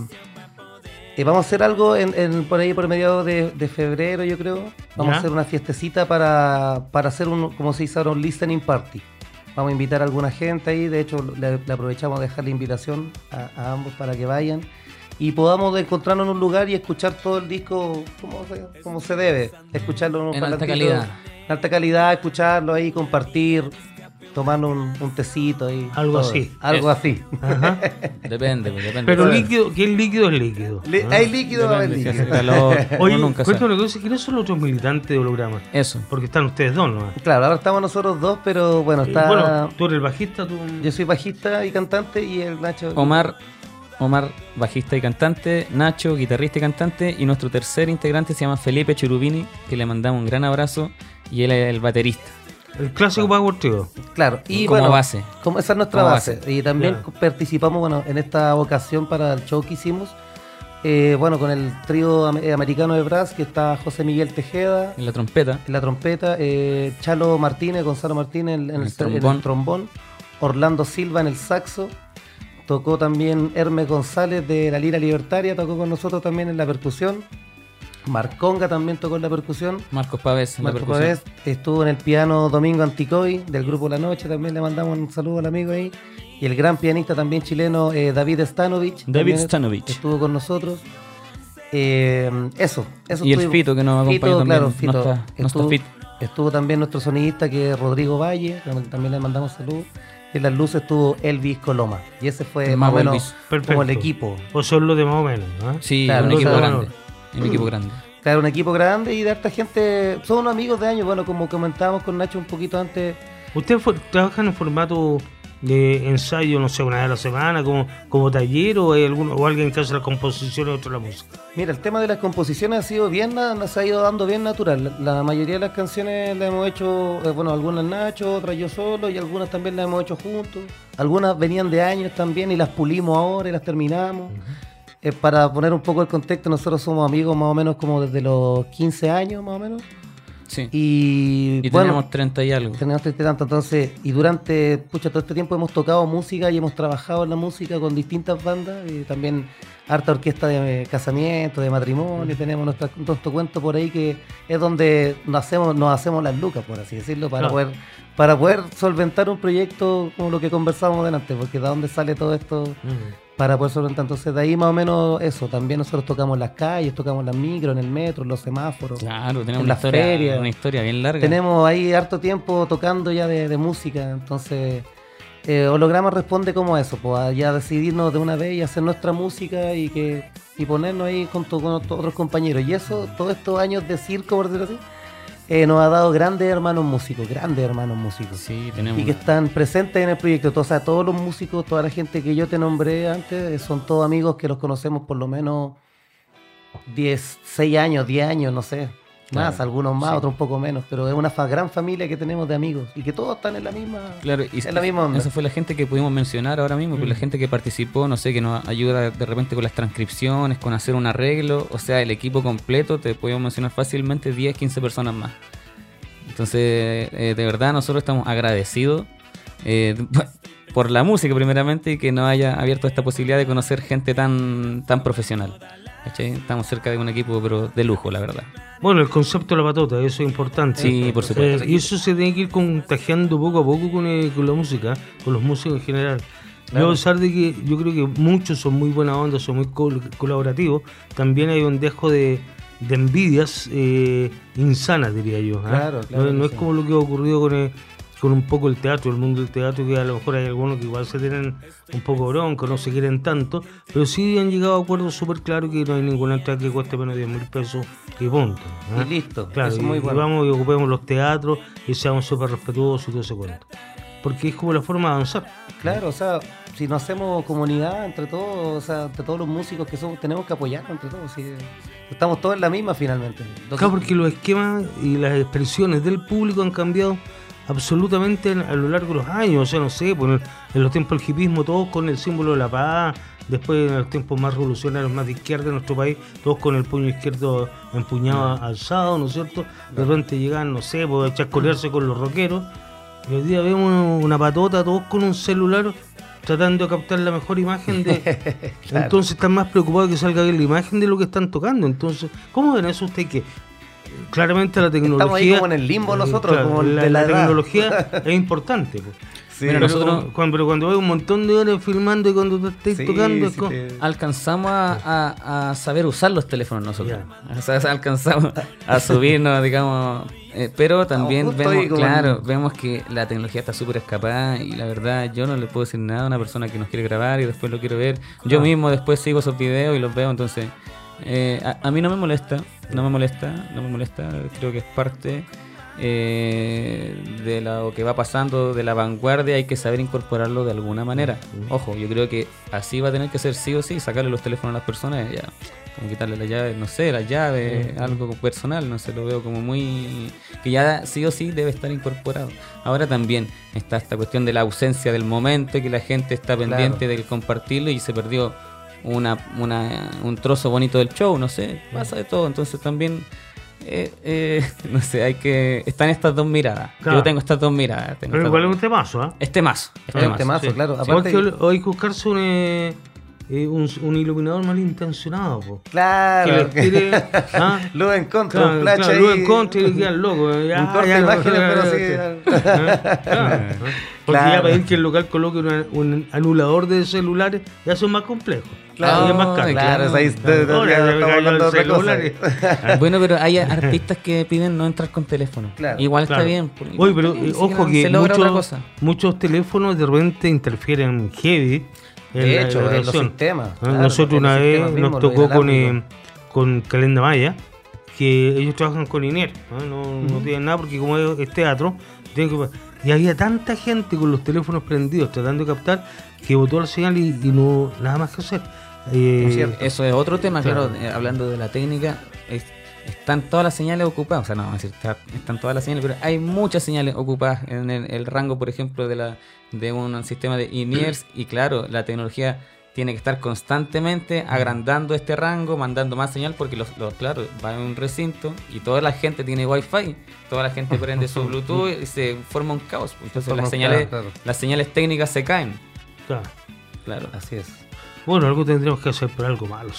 eh, vamos a hacer algo en, en- por ahí por mediados de, de febrero, yo creo. Vamos ¿Ya? a hacer una fiestecita para, para hacer un, como se dice ahora, un listening party. Vamos a invitar a alguna gente ahí, de hecho le, le aprovechamos de dejar la invitación a, a ambos para que vayan y podamos encontrarnos en un lugar y escuchar todo el disco como se, como se debe, escucharlo en un En alta parlantito, calidad. en alta calidad, escucharlo ahí, compartir, tomarnos un, un tecito ahí. Algo todo. así. Algo Eso. así. Ajá. Depende, pues, depende. Pero Pero- líquido, que es líquido es líquido. Li- ¿ah? Hay líquido, va a haber Depende, si líquido. hace calor, Oye, uno nunca cuéntame sabe. una cosa, ¿quiénes son los otros militantes de holograma? Eso. Porque están ustedes dos, ¿no? Claro, ahora estamos nosotros dos, pero bueno, está. Bueno, tú eres el bajista, tú... Yo soy bajista y cantante y el Nacho. Omar, Omar, bajista y cantante, Nacho, guitarrista y cantante, y nuestro tercer integrante se llama Felipe Cherubini, que le mandamos un gran abrazo, y él es el baterista. El clásico Power Trio. Claro, y Como bueno, base. Como esa es nuestra Como base. base. Y también Ya. participamos, bueno, en esta ocasión para el show que hicimos, eh, bueno, con el trío am- eh, americano de brass, que está José Miguel Tejeda En la trompeta, en la trompeta, eh, Chalo Martínez, Gonzalo Martínez en, en el, El tr- en el trombón. trombón, Orlando Silva en el saxo, tocó también Hermes González de la Lira Libertaria, tocó con nosotros también en la percusión, Marconga también tocó en la percusión, Marcos Pávez en la Marco percusión. Pavés estuvo en el piano Domingo Anticoy del grupo La Noche, también le mandamos un saludo al amigo ahí, y el gran pianista también chileno eh, David Stanovich, David también Stanovich. estuvo con nosotros. Eh, eso, eso Y el estuvimos- Fito, que nos acompaña también, claro, no Fito. está- no está estuvo, fit. estuvo también nuestro sonidista que es Rodrigo Valle, también- también le mandamos saludos. Y en las luces estuvo Elvis Coloma. Y ese fue El más o mago menos Elvis. Perfecto. como el equipo. O son los de más o menos, ¿no? Sí, Claro, un equipo claro. grande. Un equipo grande. Claro, un equipo grande y de harta gente. Son unos amigos de años, bueno, como comentábamos con Nacho un poquito antes. ¿Ustedes fu- trabajan en formato de ensayo, no sé, una vez a la semana, como, como taller, o hay alguno, o alguien que hace la composición y otro la música? Mira, el tema de las composiciones ha sido bien, na- nos ha ido dando bien natural. La, la mayoría de las canciones las hemos hecho, eh, bueno, algunas Nacho, otras yo solo y algunas también las hemos hecho juntos. Algunas venían de años también y las pulimos ahora y las terminamos. Eh, para poner un poco el contexto, nosotros somos amigos más o menos como desde los quince años más o menos. Sí. Y, Y bueno, tenemos treinta y algo. tenemos treinta y tanto, entonces, y durante pucha, todo este tiempo hemos tocado música y hemos trabajado en la música con distintas bandas, y también harta orquesta de casamiento, de matrimonio, tenemos nuestra, nuestro cuento por ahí que es donde nos hacemos, nos hacemos las lucas, por así decirlo, para Claro. poder, para poder solventar un proyecto como lo que conversábamos delante, porque de dónde sale todo esto, para poder solventar. Entonces de ahí más o menos eso, también nosotros tocamos las calles, tocamos las micros, en el metro, en los semáforos, Claro, tenemos en una las historia, ferias. una historia bien larga. Tenemos ahí harto tiempo tocando ya de, de música, entonces eh, Holograma responde como eso, pues a ya decidirnos de una vez y hacer nuestra música y que y ponernos ahí con, to- con otros compañeros. Y eso, todos estos años de circo, por decirlo así, eh, nos ha dado grandes hermanos músicos, grandes hermanos músicos. Sí, tenemos. Y que están presentes en el proyecto. O sea, todos los músicos, toda la gente que yo te nombré antes, eh, son todos amigos que los conocemos por lo menos diez, seis años, diez años, no sé. Más, Claro, algunos más, sí. otros un poco menos. Pero es una fa- gran familia que tenemos de amigos y que todos están en la misma, Claro, y en la misma onda. esa fue la gente que pudimos mencionar ahora mismo, pues la gente que participó, no sé, que nos ayuda de repente con las transcripciones, con hacer un arreglo, o sea, el equipo completo, te podemos mencionar fácilmente diez, quince personas más. Entonces, eh, de verdad, nosotros estamos agradecidos eh, por la música primeramente y que nos haya abierto esta posibilidad de conocer gente tan, tan profesional. ¿Cachai? Estamos cerca de un equipo, pero de lujo, la verdad. Bueno, el concepto de la patota, eso es importante. Sí, por supuesto. Eh, y eso se tiene que ir contagiando poco a poco con, eh, con la música, con los músicos en general. Claro. Yo, a pesar de que yo creo que muchos son muy buena onda, son muy col- colaborativos, también hay un dejo de, de envidias eh, insanas, diría yo. ¿ah? Claro, claro no no que es sí. como lo que ha ocurrido con, el- con un poco el teatro, el mundo del teatro, que a lo mejor hay algunos que igual se tienen un poco bronca, no se quieren tanto, pero sí han llegado a acuerdos súper claros que no hay ninguna entrada que cueste menos de diez mil pesos y punto. ¿ah? Y listo, Claro, eso y, es muy y bueno. vamos y ocupemos los teatros y seamos súper respetuosos y todo ese cuento. Porque es como la forma de avanzar. Claro, o sea, si nos hacemos comunidad entre todos, o sea, entre todos los músicos que somos, tenemos que apoyarnos entre todos. Si estamos todos en la misma finalmente. Entonces, Claro, porque los esquemas y las expresiones del público han cambiado absolutamente en- a lo largo de los años. O sea, no sé, pues, en los tiempos del hipismo, todos con el símbolo de la paz. Después, en los tiempos más revolucionarios, más de izquierda de nuestro país, todos con el puño izquierdo empuñado alzado, ¿no es cierto? De repente llegan, no sé, pues, a chascolearse con los rockeros. Y hoy día vemos una patota, todos con un celular, tratando de captar la mejor imagen de... Claro. Entonces están más preocupados que salga bien la imagen de lo que están tocando. Entonces, ¿cómo ven eso usted que claramente la tecnología... Estamos ahí como en el limbo nosotros, como la, de la la edad. tecnología es importante. Pues. Sí, Mira, Pero nosotros- cuando, cuando- pero cuando hay un montón de horas filmando y cuando te estés Sí, tocando... es sí como- te- Alcanzamos a, a- a saber usar los teléfonos nosotros. O sea, alcanzamos a subirnos, digamos. eh, pero también justo ahí vemos, como claro, en- vemos que la tecnología está súper escapada y la verdad yo no le puedo decir nada a una persona que nos quiere grabar y después lo quiero ver. Yo mismo después sigo esos videos y los veo, entonces eh, a, a mí no me molesta, no me molesta, no me molesta. Creo que es parte eh, de lo que va pasando, de la vanguardia, hay que saber incorporarlo de alguna manera. Ojo, yo creo que así va a tener que ser sí o sí, sacarle los teléfonos a las personas, ya, como quitarle la llave, no sé, la llave, algo personal, no sé, lo veo como muy... que ya sí o sí debe estar incorporado. Ahora también está esta cuestión de la ausencia del momento, que la gente está pendiente del compartirlo y se perdió una, una, un trozo bonito del show, no sé, pasa de todo, entonces también... Eh, eh, no sé, hay que... Están estas dos miradas. Claro. Yo tengo estas dos miradas. tengo Pero estas igual es dos- un temazo, ¿ah? Este mazo. Este Este mazo. mazo, Sí. claro. Igual Aparte, que hoy- hoy hay que buscarse un, eh, eh, un, un iluminador malintencionado, po. claro. Que les tire, ¿ah? Luz en contra, Claro, un flash claro, ahí. luego en contra y quedan locos. Ya, Un corte ya, de no, imágenes, ya, pero ya, sí. ya. Claro, ¿no? Porque Claro. ya pedir que el local coloque una- un anulador de celulares ya es más complejo. Claro, Y es más caro. claro, ahí Claro. de- de- Ahora, ya ya estamos cayó hablando de el otra cosa. celular. Bueno, pero hay artistas que piden no entrar con teléfono. Claro. Igual Claro. está bien. pues, Oye, igual pero está bien, eh, si ojo no, que se logra otra muchos, cosa. muchos teléfonos de repente interfieren heavy en De la hecho, en los grabación. sistemas. Ah, claro, Nosotros en los una vez sistemas mismos, nos lo tocó con, inalámbrico. eh, con Calenda Maya, que ellos trabajan con I N E R, ¿no? No, no tienen nada porque como es, es teatro, tienen que... y había tanta gente con los teléfonos prendidos tratando de captar que botó la señal y, y no nada más que hacer. Eh, Es cierto. Eso es otro tema, claro, Claro. eh, hablando de la técnica, es- están todas las señales ocupadas, o sea, no, vamos a decir, está- están todas las señales, pero hay muchas señales ocupadas en el, el rango, por ejemplo, de la de un sistema de I N E R S, y claro, la tecnología tiene que estar constantemente agrandando este rango, mandando más señal, porque los, los claro, va en un recinto y toda la gente tiene wifi, toda la gente prende su Bluetooth y se forma un caos, pues, entonces forma las un señales, caos, claro. las señales técnicas se caen, claro. claro. Así es. Bueno, algo tendríamos que hacer, pero algo malo, sí.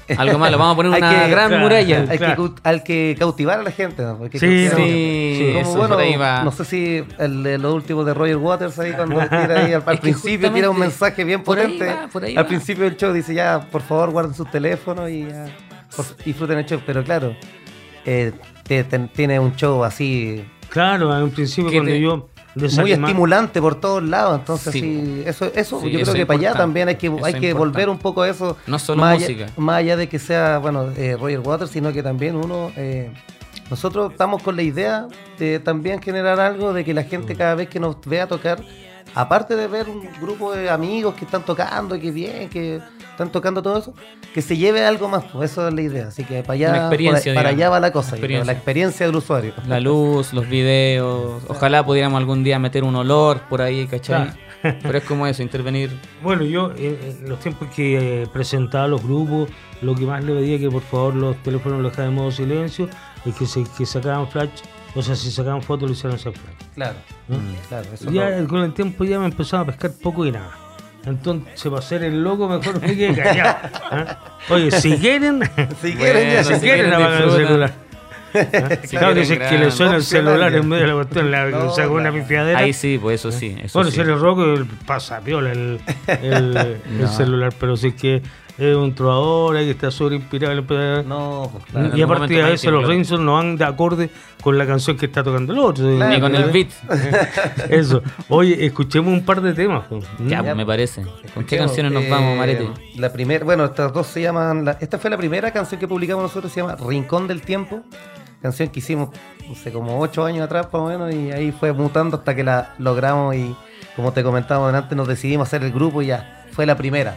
Algo malo, vamos a poner Hay una que- gran claro, muralla. Hay Claro. que, cau- hay que cautivar a la gente, ¿no? Hay que Sí, cautivar a la sí, gente. Como, eso, bueno, por ahí va. no sé si el de los últimos de Roger Waters ahí cuando tira ahí al, al Es que principio tira un justamente mensaje bien por ahí potente. va, por ahí al va. principio del show dice ya, por favor guarden sus teléfonos y ya, por- disfruten el show. Pero claro, eh, te- te- tiene un show así Claro, en un principio ¿Qué cuando te- yo muy desarmé- estimulante por todos lados, entonces Sí, sí, eso, eso sí, yo eso creo que es para allá importante, también hay que, eso hay es que importante. volver un poco a eso, No solo más música. allá, más allá de que sea, bueno, eh, Roger Waters, sino que también uno, eh, nosotros estamos con la idea de también generar algo, de que la gente cada vez que nos vea tocar, aparte de ver un grupo de amigos que están tocando, que bien, que están tocando todo eso, que se lleve algo más, pues eso es la idea, así que para allá, Una experiencia, para, para digamos. allá va la cosa, yo creo, Experiencia. la experiencia del usuario. La luz, los videos. Ojalá pudiéramos algún día meter un olor por ahí, ¿cachai? Pero es como eso, intervenir. Bueno, yo eh, en los tiempos que eh, presentaba los grupos, lo que más le pedía que por favor los teléfonos los dejaran en modo silencio, es que se que sacaban flash, o sea, si sacaban fotos lo hicieran hacer flash. Claro, ¿no? claro, eso Ya no- con el tiempo ya me empezaron a pescar poco y nada. Entonces, para ser el loco, mejor me quedé callado. ¿Ah? Oye, si quieren, Si quieren, ya, si si quieren, quieren, apagan el disfrutan. celular. ¿Ah? Si Claro, quieren, dicen que le gran. suena el Opcional, celular ya. en medio de la cuestión, la, No, sacó una claro. pifiadera. Ahí sí, pues eso sí. Eso Bueno, sí. si eres roco, el pasa piola el, el, el No. celular, pero si es que es un trovador, hay que estar sobre inspirado. No, pues claro. Y algún aparte momento a más veces íntimo, los claro. Rinson no van de acorde con la canción que está tocando el otro. Claro, Ni con el beat. Eso. Oye, escuchemos un par de temas. pues. Ya, Ya, me parece. ¿Con qué Escuchemos, canciones nos eh, vamos, Marete? La primera, bueno, estas dos se llaman. la- esta fue la primera canción que publicamos nosotros, se llama Rincón del Tiempo. Canción que hicimos, no sé, como ocho años atrás, más o menos, y ahí fue mutando hasta que la logramos. Y como te comentábamos antes, nos decidimos hacer el grupo y ya, fue la primera.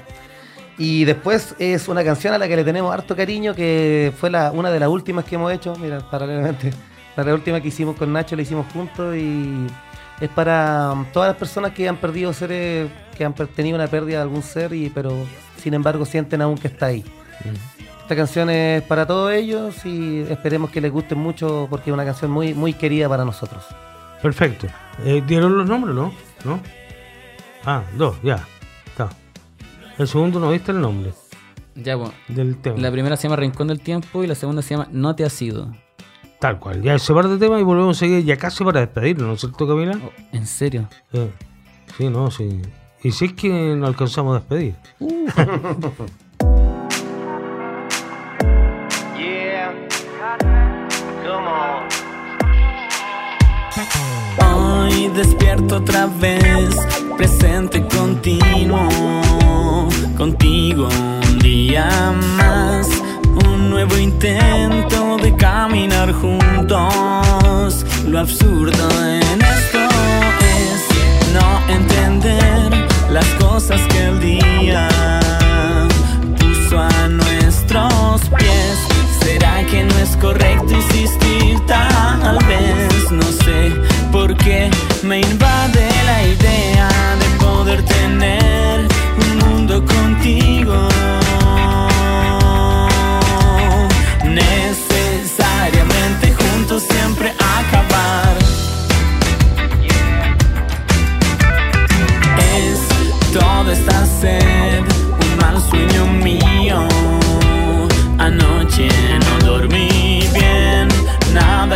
Y después es una canción a la que le tenemos harto cariño, que fue la, una de las últimas que hemos hecho, mira, paralelamente. La última que hicimos con Nacho la hicimos juntos y es para um, todas las personas que han perdido seres, que han per- tenido una pérdida de algún ser, y pero sin embargo sienten aún que está ahí. Esta canción es para todos ellos y esperemos que les guste mucho porque es una canción muy, muy querida para nosotros. Perfecto. Eh, ¿Dieron los nombres, no? ¿No? Ah, dos, ya. Está. El segundo no viste el nombre Ya, bueno. del tema. La primera se llama Rincón del Tiempo y la segunda se llama No te has ido. Tal cual. Ya ese par de temas y volvemos a seguir ya casi para despedirnos, ¿no es cierto, Camila? Oh, ¿en serio? Eh, sí, no, sí. Y si es que nos alcanzamos a despedir. Hoy despierto otra vez, presente continuo, contigo un día más, un nuevo intento de caminar juntos. Lo absurdo en esto es no entender las cosas que el día puso a nuestros pies. ¿Será que no es correcto insistir? Tal vez, no sé por qué me invade la idea de poder tener un mundo contigo. Necesariamente juntos siempre acabar. Es toda esta sed, un mal sueño mío. Anoche no dormí bien, nada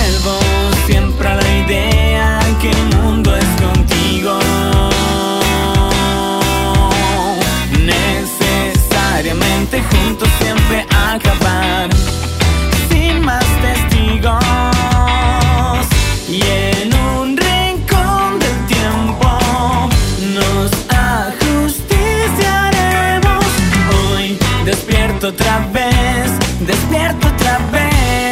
vuelvo siempre a la idea que el mundo es contigo. Necesariamente juntos siempre acabar sin más testigos. Y en un rincón del tiempo nos ajusticiaremos. Hoy despierto otra vez, despierto otra vez.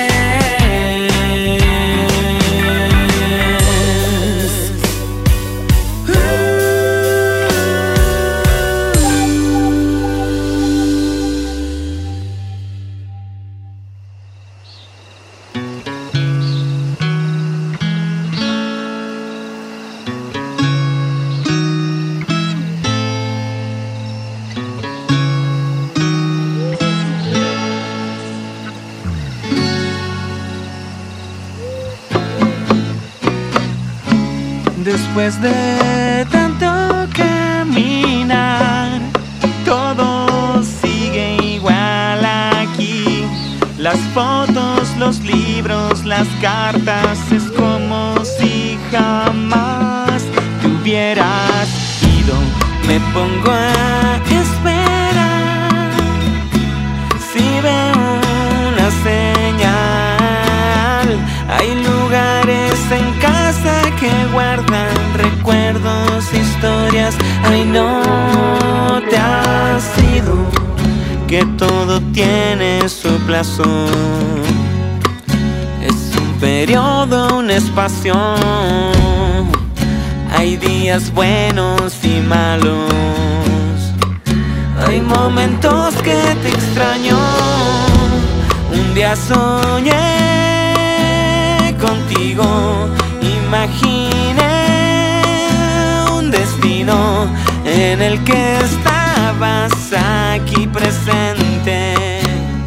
Después de tanto caminar, todo sigue igual aquí. Las fotos, los libros, las cartas, es como si jamás te hubieras ido. Me pongo a esperar si veo una señal. Hay lugares en casa que guardan recuerdos, historias. Ay, no te has ido, que todo tiene su plazo. Es un periodo, un espacio. Hay días buenos y malos. Hay momentos que te extraño. Un día soñé contigo, imaginé un destino en el que estabas aquí presente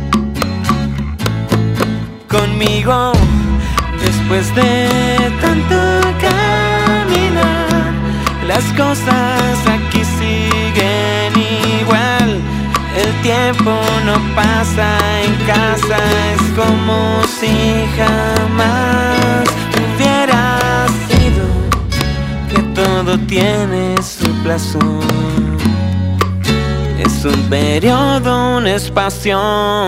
conmigo. Después de tanto caminar, las cosas aquí siguen igual. El tiempo no pasa en casa, es como si jamás hubieras sido, que todo tiene su plazo. Es un periodo, un espacio.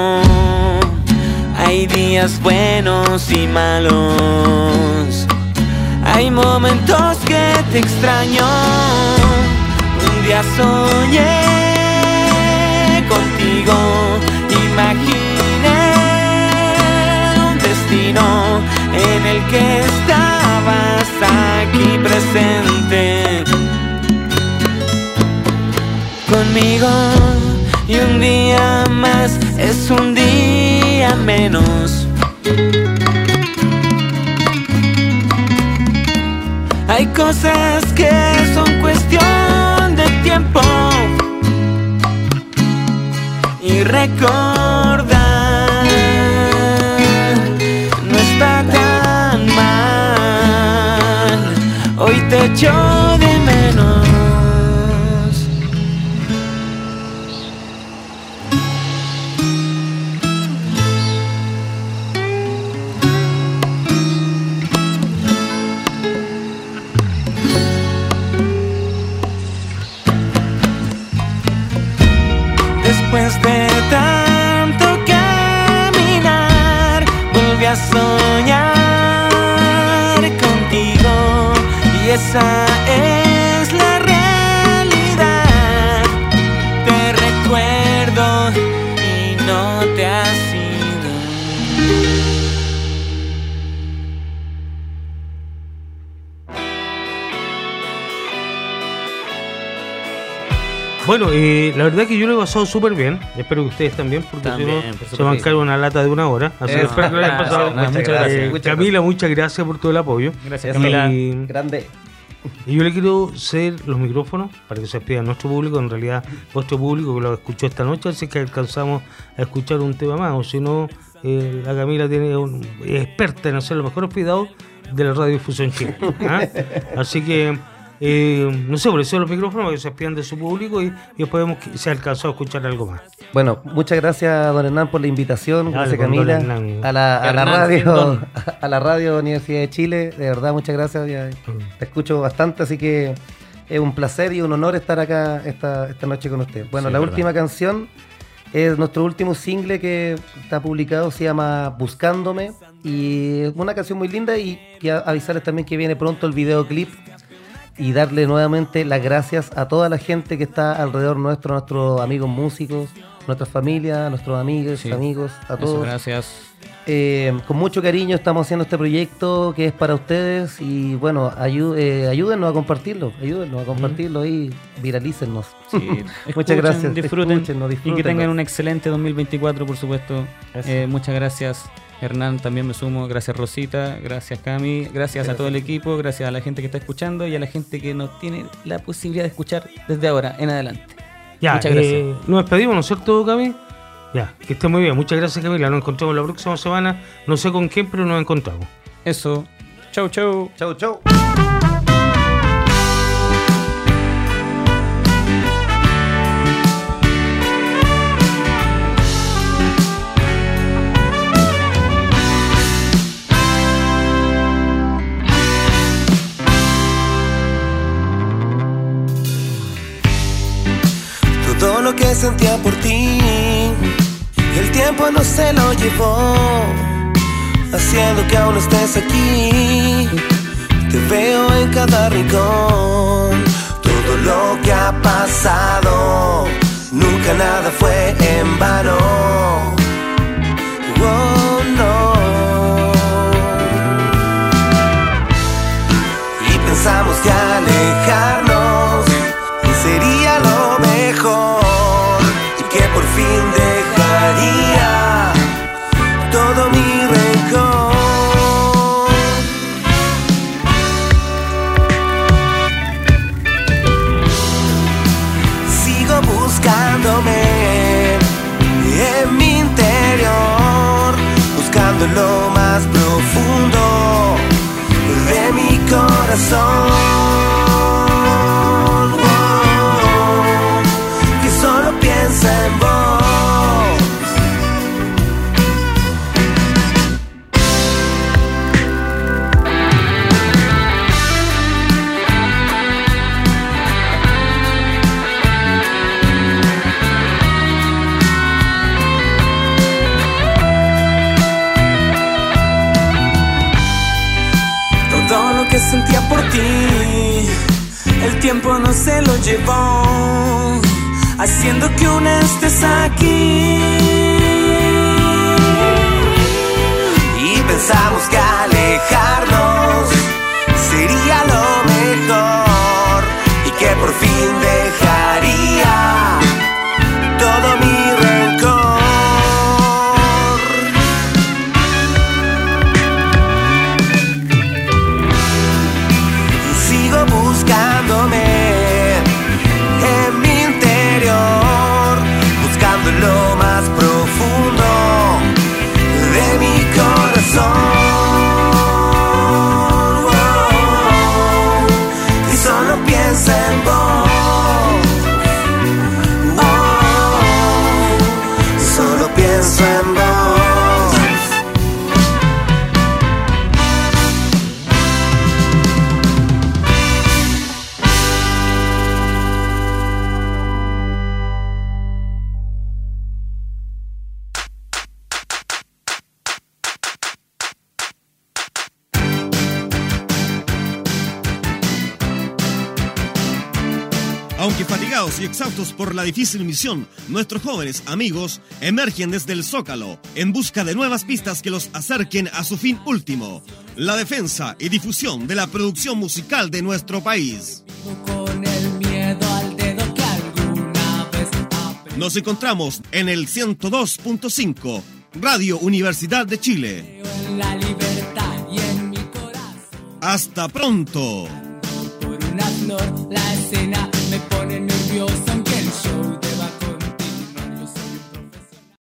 Hay días buenos y malos. Hay momentos que te extraño. Un día soñé contigo, imaginé un destino en el que estabas aquí presente conmigo. Y un día más es un día menos. Hay cosas que son cuestión de tiempo, y recordar no está tan mal. Hoy te echo de menos. Después de tanto caminar, volví a soñar contigo, y esa es la realidad. Te recuerdo y no te has ido. Bueno, eh, la verdad que yo lo he pasado súper bien. Espero que ustedes también, porque También, si no, por se van a caer una lata de una hora. Así que Eh, espero que lo hayan pasado. muchas Eh, gracias. Muchas Camila, muchas gracias por todo el apoyo. Gracias, Eso, Camila. Y, grande. y yo le quiero ceder los micrófonos para que se despida a nuestro público, en realidad vuestro público que lo escuchó esta noche, así que alcanzamos a escuchar un tema más. O si no, eh, la Camila tiene un, es experta en hacer los mejores cuidados de la radiodifusión chilena. ¿Ah? Así que eh, no sé, por eso los micrófonos para que se expidan de su público y, y después vemos que se alcanzó a escuchar algo más. Bueno, muchas gracias, don Hernán, por la invitación. Dale, Gracias, Camila, a la, a la Hernán, radio, a la radio Universidad de Chile. De verdad, muchas gracias. Ya te escucho bastante, así que es un placer y un honor estar acá esta, esta noche con usted. Bueno, Sí, la verdad. última canción es nuestro último single que está publicado, se llama Buscándome, y es una canción muy linda, y, y a- avisarles también que viene pronto el videoclip y darle nuevamente las gracias a toda la gente que está alrededor nuestro, nuestros amigos músicos, nuestras familias, nuestros amigos, Sí. amigos, a Eso, todos. gracias. Eh, con mucho cariño estamos haciendo este proyecto que es para ustedes, y bueno, ayu- eh, ayúdennos a compartirlo, ayúdennos a compartirlo y viralícennos. Sí, Muchas escuchen, gracias, disfruten, escúchennos, y que disfrútenlo. tengan un excelente dos mil veinticuatro, por supuesto. Eso. Eh, muchas gracias, Hernán, también me sumo. Gracias, Rosita, gracias, Cami, gracias a todo el equipo, gracias a la gente que está escuchando y a la gente que nos tiene la posibilidad de escuchar desde ahora en adelante. Ya, Muchas gracias. eh, nos despedimos, ¿no es cierto, Cami? Ya, que esté muy bien. Muchas gracias, Camila. Nos encontramos la próxima semana. No sé con quién, pero nos encontramos. Eso. Chau, chau. Chau, chau. Todo lo que sentía por ti, el tiempo no se lo llevó, haciendo que aún estés aquí. Te veo en cada rincón. Todo lo que ha pasado, nunca nada fue en vano. Oh, no. Y pensamos que alejarnos sería lo mejor, y que por fin dejaría todo mi rencor. Sigo buscándome en mi interior, buscando en lo más profundo de mi corazón. Piensa en vos. Todo lo que sentía por ti, el tiempo no se lo llevó, haciendo que aún estés aquí. Y pensamos que alejarnos sería lo mejor, y que por fin dejaría todo mi rencor. Y sigo buscándome en mi interior, buscando lo más profundo de mi corazón. Oh, y solo piensa en vos. Oh, solo pienso en vos. Aunque fatigados y exhaustos por la difícil misión, nuestros jóvenes amigos emergen desde el Zócalo en busca de nuevas pistas que los acerquen a su fin último, la defensa y difusión de la producción musical de nuestro país. Con el miedo al dedo que alguna vez apretó. Nos encontramos en el ciento dos punto cinco, Radio Universidad de Chile. En la libertad y en mi corazón. ¡Hasta pronto! Por una flor, la escena me pone nervioso.